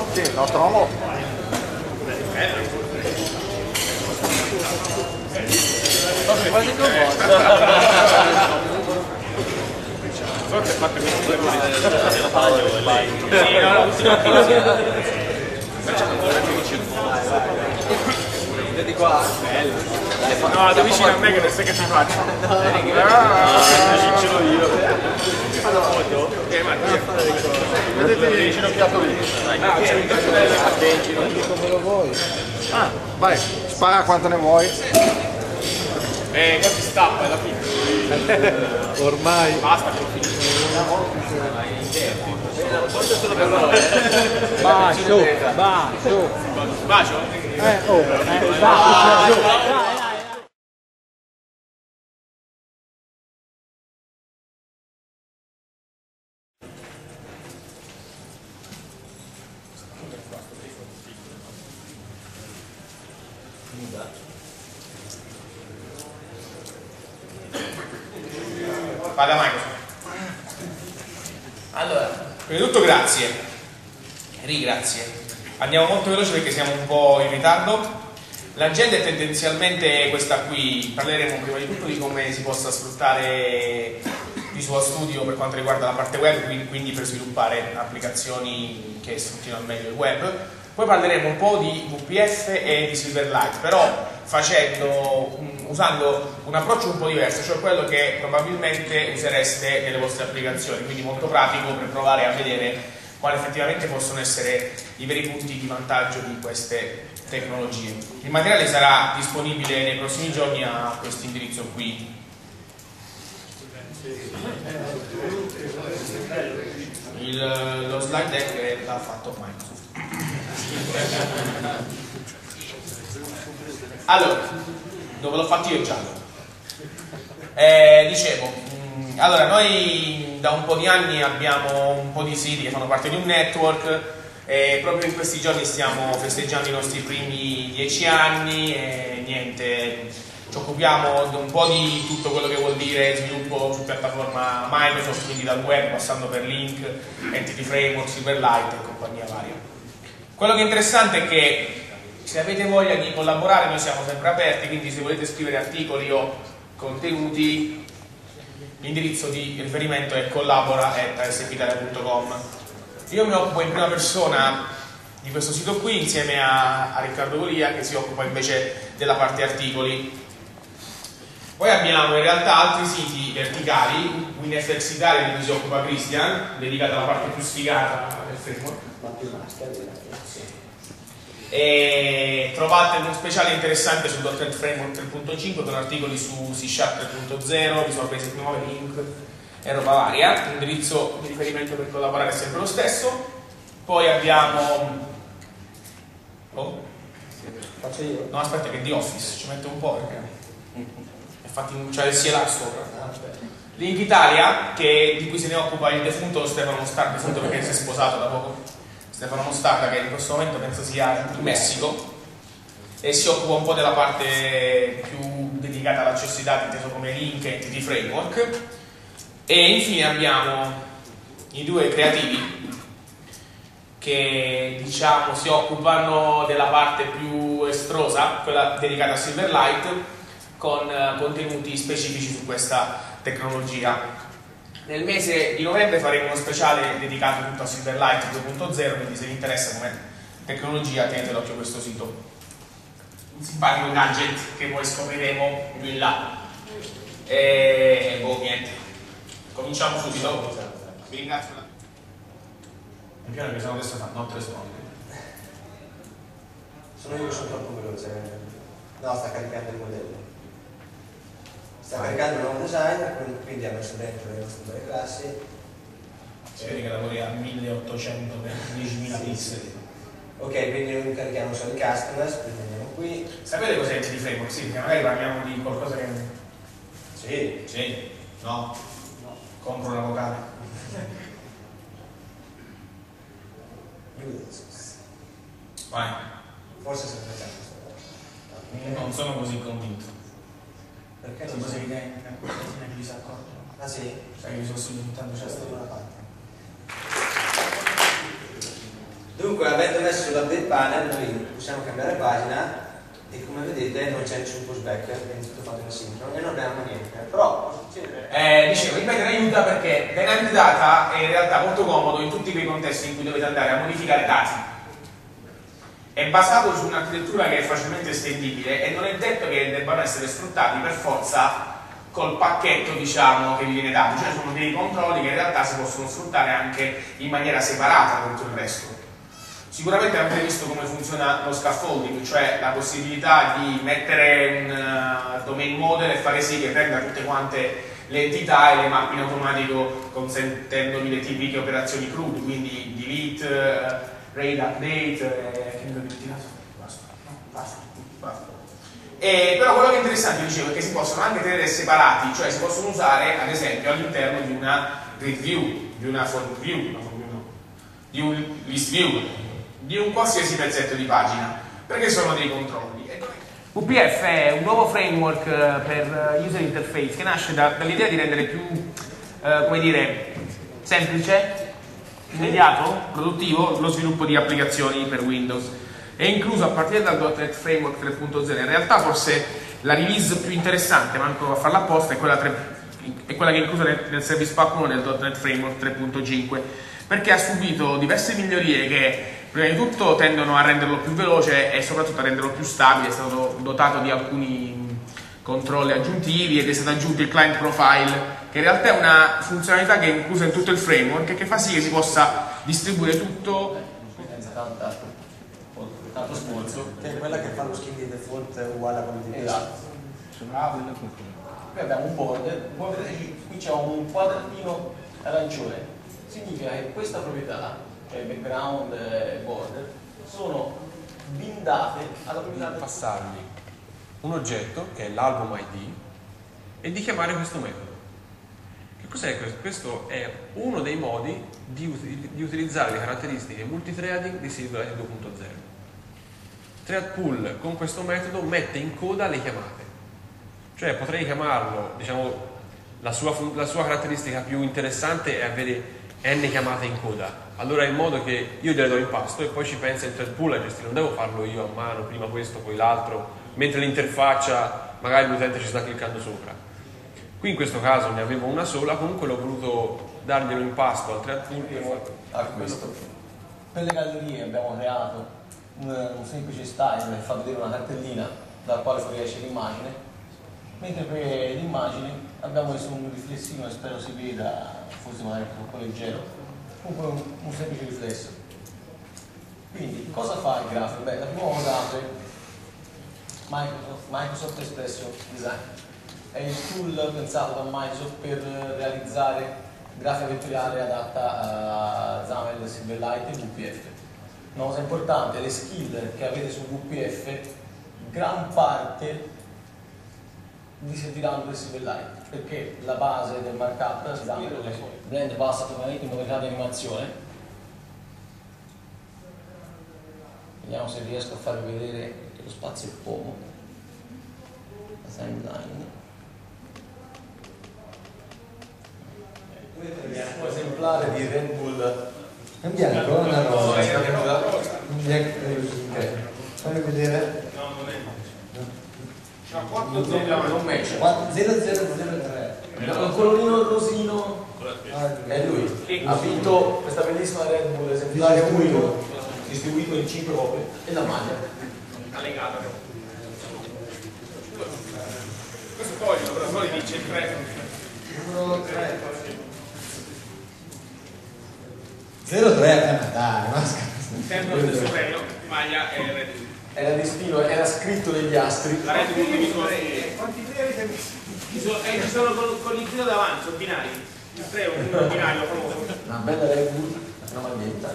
Sì, il nostro uomo. Quasi coinvolto. Forse fate questo del taglio e lei. Sì, no, Vedi qua. no, da vicino a me che non sai che ti faccio. Ce l'ho io. Vedete lì inginocchiato lì. Come lo vuoi? Ah, vai, spara quanto ne vuoi. Qua si stappa alla fine. Ormai. Basta, che ho finito. Bacio, bacio. Bacio? Bacio. Vada Microsoft. Allora, prima di tutto grazie. Grazie. Andiamo molto veloci perché siamo un po' in ritardo. L'agenda è tendenzialmente questa qui. Parleremo prima di tutto di come si possa sfruttare Visual Studio per quanto riguarda la parte web, quindi per sviluppare applicazioni che sfruttino al meglio il web. Poi parleremo un po' di VPF e di Silverlight, però usando un approccio un po' diverso, cioè quello che probabilmente usereste nelle vostre applicazioni, quindi molto pratico per provare a vedere quali effettivamente possono essere i veri punti di vantaggio di queste tecnologie. Il materiale sarà disponibile nei prossimi giorni a questo indirizzo qui. Lo slide deck l'ha fatto Microsoft. Allora, dove l'ho fatto io giallo. Dicevo, allora noi da un po' di anni abbiamo un po' di siti che fanno parte di un network e proprio in questi giorni stiamo festeggiando i nostri primi 10 anni e niente, ci occupiamo un po' di tutto quello che vuol dire sviluppo su piattaforma Microsoft, quindi dal web passando per Link, Entity Framework, Silverlight e compagnia varia. Quello che è interessante è che se avete voglia di collaborare noi siamo sempre aperti, quindi se volete scrivere articoli o contenuti l'indirizzo di riferimento è collabora@spitalia.com. Io mi occupo in prima persona di questo sito qui insieme a Riccardo Golia che si occupa invece della parte articoli. Poi abbiamo in realtà altri siti verticali, WinFX Italia di cui si occupa Christian, dedicato alla parte più sfigata del framework. E trovate uno speciale interessante su .NET Framework 3.5 con articoli su C# 3.0, Visual Basic 9, Link e roba varia. L'indirizzo di riferimento per collaborare è sempre lo stesso. Poi abbiamo Faccio io? no aspetta che è di Office, ci metto un po' perché infatti c'è il CLR sopra. Link Italia, di cui se ne occupa il defunto Stefano Mostarda, defunto perché si è sposato da poco, Stefano Mostarda, che in questo momento penso sia in Messico e si occupa un po' della parte più dedicata all'accesso ai dati inteso come Link e Entity Framework. E infine abbiamo i due creativi che diciamo si occupano della parte più estrosa, quella dedicata a Silverlight, con contenuti specifici su questa tecnologia. Nel mese di novembre faremo uno speciale dedicato tutto a Silverlight 2.0, quindi se vi interessa come tecnologia tenete d'occhio questo sito. Un simpatico gadget che poi scopriremo più in là. E niente. Cominciamo subito. Vi ringrazio. Mi piace che sono adesso non rispondo. Sono io che sono troppo veloce. No, sta caricando il modello. Sta caricando il nuovo design, quindi ha messo dentro le nostre due classi. Si vede che lavori a 1800 per 10.000 pixel. Ok, quindi noi carichiamo solo i customers, quindi andiamo qui. Sapete cos'è il Entity Framework? Sì, perché magari parliamo di qualcosa che... Sì. Sì? No? No. Compro una vocale. Vai. Forse se ne facciamo. Non sono così convinto. Perché Sì, non così so? evidente, non è che si accorge. Ah sì? Sai che mi sono soltanto C'è certo. stata una parte. Dunque avendo messo sull'update panel noi possiamo cambiare pagina e come vedete non c'è nessun pushback, quindi tutto fatto in sincrono e non abbiamo niente. Però cosa succede? Dicevo, ripetere aiuta perché Dynamic Data è in realtà molto comodo in tutti quei contesti in cui dovete andare a modificare dati. È basato su un'architettura che è facilmente estendibile e non è detto che debbano essere sfruttati per forza col pacchetto, diciamo, che vi viene dato. Cioè sono dei controlli che in realtà si possono sfruttare anche in maniera separata da tutto il resto. Sicuramente avete visto come funziona lo scaffolding, cioè la possibilità di mettere un domain model e fare sì che prenda tutte quante le entità e le mappi in automatico, consentendovi le tipiche operazioni CRUD, quindi delete, raid update, basta. Però quello che è interessante, dicevo, è che si possono anche tenere separati, cioè si possono usare ad esempio all'interno di una grid view, di una form view, di un list view, di un qualsiasi pezzetto di pagina, perché sono dei controlli. UPF è un nuovo framework per user interface che nasce dall'idea di rendere più, come dire, semplice, immediato, produttivo lo sviluppo di applicazioni per Windows. È incluso a partire dal .NET Framework 3.0. In realtà forse la release più interessante, manco a farla apposta, è quella che è inclusa nel Service Pack 1 del .NET Framework 3.5, perché ha subito diverse migliorie che prima di tutto tendono a renderlo più veloce e soprattutto a renderlo più stabile. È stato dotato di alcuni controlli aggiuntivi ed è stato aggiunto il client profile, che in realtà è una funzionalità che è inclusa in tutto il framework e che fa sì che si possa distribuire tutto Tanto sponsor, che è quella che fa lo skin di default uguale a quello di esatto. Qui abbiamo un border, voi vedete qui c'è un quadratino arancione, significa che questa proprietà, cioè background e border, sono bindate alla proprietà del passargli un oggetto che è l'album ID e di chiamare questo metodo. Che cos'è questo? Questo è uno dei modi di utilizzare le caratteristiche multithreading di SilverLight 2.0. ThreadPool con questo metodo mette in coda le chiamate, cioè potrei chiamarlo, diciamo, la sua caratteristica più interessante è avere n chiamate in coda. Allora in modo che io gliele do in pasto e poi ci pensa il ThreadPool a gestire, non devo farlo io a mano, prima questo poi l'altro, mentre l'interfaccia magari l'utente ci sta cliccando sopra. Qui in questo caso ne avevo una sola, comunque l'ho voluto darglielo in pasto al ThreadPool a questo. Per le gallerie abbiamo creato un semplice style che fa vedere una cartellina dalla quale fuoriesce l'immagine, mentre per le immagini abbiamo messo un riflessino e spero si veda, forse magari un po' leggero, comunque un semplice riflesso. Quindi cosa fa il grafico? Beh, la prima cosa apre Microsoft Expression Design, è il tool pensato da Microsoft per realizzare grafica vettoriale adatta a XAML, SilverLight e WPF. Una cosa importante, le skill che avete su WPF, gran parte vi serviranno per SilverLight, perché la base del markup Blend passa totalmente in modalità di animazione. Vediamo se riesco a farvi vedere lo spazio pomo, la timeline. Un esemplare di Red Bull in bianco o una rosa? In bianco e rosa. Fammi vedere. No, non è. C'ha 4 0 non match. 0003. Il colorino rosino è lui. Ha vinto questa bellissima Red Bull esemplare unico, distribuito in 5 copie, e la maglia allegata. Questo toglio, però poi dice il 3. Numero 3. 03, ma dai, ma scherzo. Sempre lo stesso premio, maglia e Red Bull. era destino, era scritto negli astri. La Red Bull mi quanti 3 avete visto? Ci sono con il filo davanti, sono binari. Il 3 è un binario famoso. Una bella Red Bull, una maglietta.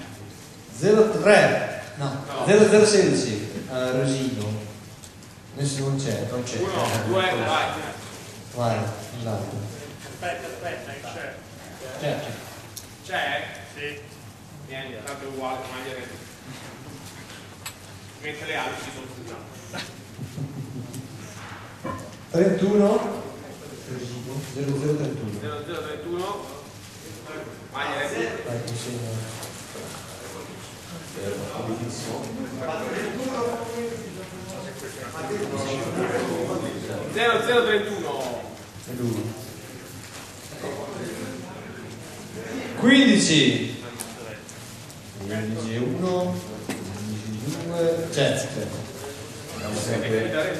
03, no, 0016, Rosino. Nessuno c'è. Non c'è. 1, 2, vai. Guarda, l'altro. Aspetta, c'è. C'è. C'è? Sì. Niente, tanto è uguale, maglia Red Bull. Mentre le altre ci sono tutte. 31, Rosino, 0031. 0031, maglia Red Bull. Vai, consegna. Bellissimo. 0031. 15. 15 1. 15 2. Certo. Andiamo sempre.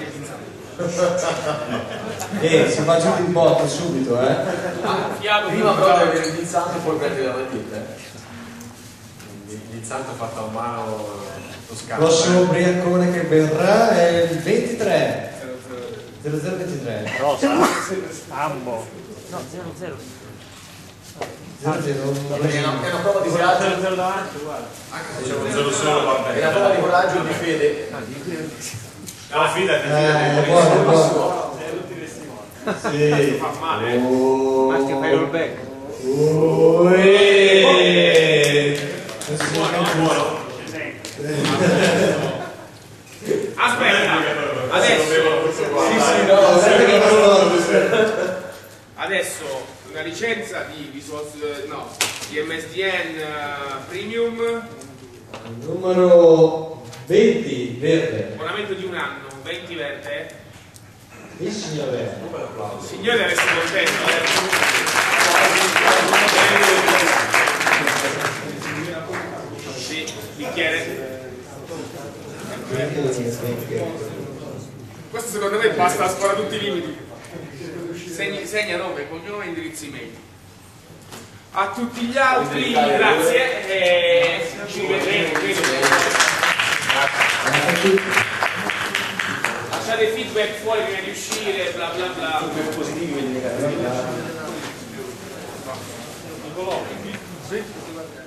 Si fa giù di botte subito, Fiato Prima però devi avere il guinzaglio e poi prendere la maglietta. Il santo fatto a mano toscano. Prossimo ubriacone che verrà è il 23. 0023. Rosa? Ambo. No, 00. 00. È una prova di coraggio. 00 davanti, guarda. Anche se c'è un 0 solo va È bene. una prova di coraggio e di fede. No, fidati, Buono. Sì. fa male. Maschio fai roll back. buono. Aspetta, adesso, Sì, no, adesso una licenza di di MSDN Premium, Numero 20, verde. abbonamento di un anno, 20 verde. Il signore. Signore, adesso contento. Sì, bicchiere. Questo secondo me basta a scuola tutti i limiti. Segna nome, cognome e indirizzo email. A tutti gli altri grazie e ci rivedremo, credo. Lasciate feedback fuori prima di uscire, bla bla bla. positivi, quindi negativi. Nicolò, sì?